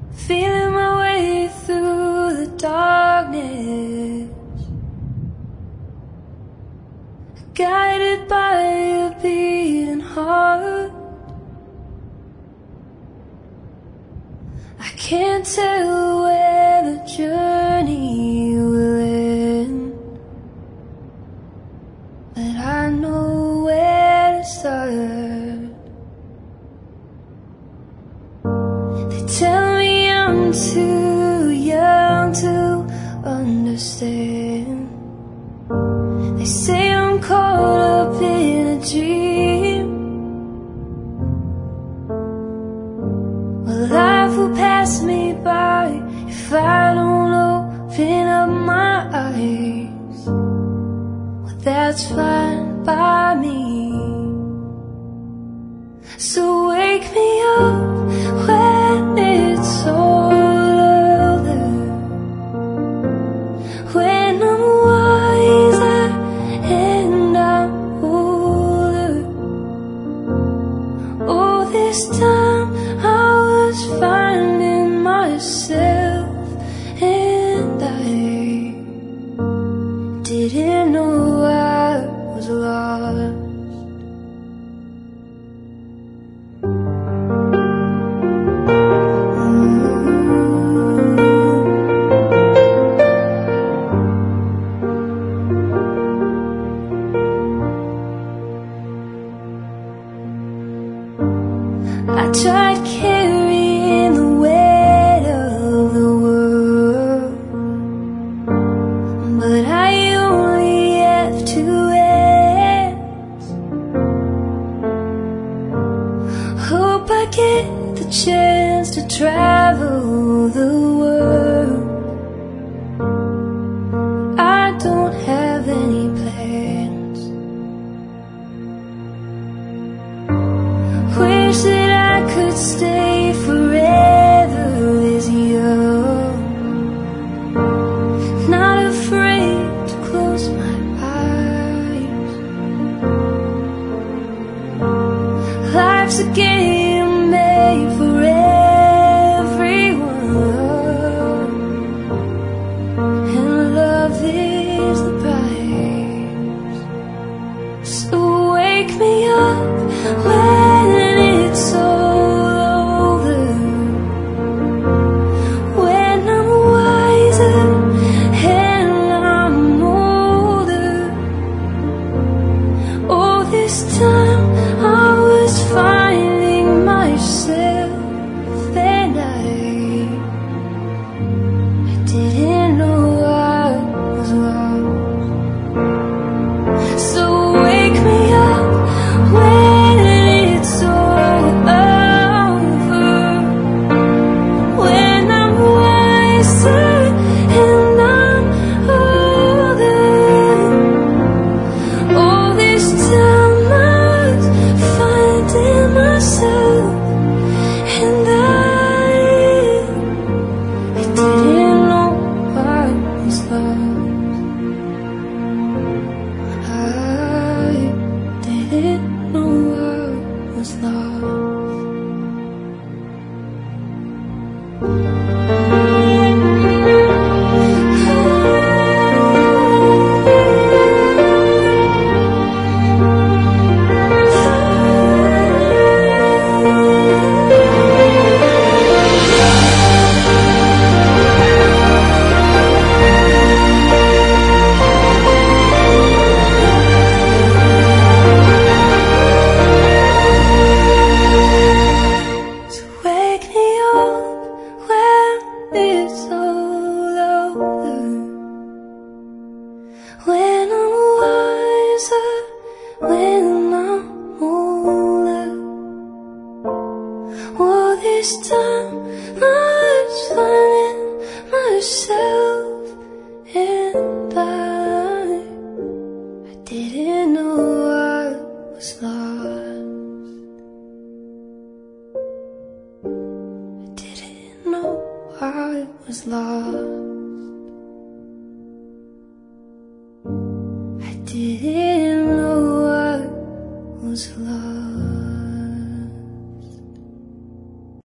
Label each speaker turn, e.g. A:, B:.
A: feeling my way through the darkness, guided by a beating heart. I can't tell where the journey will end, but I know where to start. They tell me I'm too young to understand. They say I'm caught up in a dream. Well, life will pass me by if I don't open up my eyes. Well, that's fine by me. So wake me up when it's all over, when I'm wiser and I'm older. Oh, this time I was finding myself, and I didn't know I was lost. I tried carrying the weight of the world, but I only have two hands. Hope I get the chance to travel the world. I don't have any plans. Wish that I could stay forever this young, not afraid to close my eyes. Life's a game made for everyone, and love is the prize. So wake me up when it's all over, when I'm wiser and I'm older. Oh, this time I was finding myself, and I didn't know I was lost. So wake me up when it's all over, when I'm wiser and I'm older. Oh, this time I was finding myself, and I didn't know I was lost. I didn't know I was lost. So wake me up when it's all over, when I'm wiser, when I'm older. Oh, this time I was finding myself, and I didn't know I was lost. I didn't know I was lost.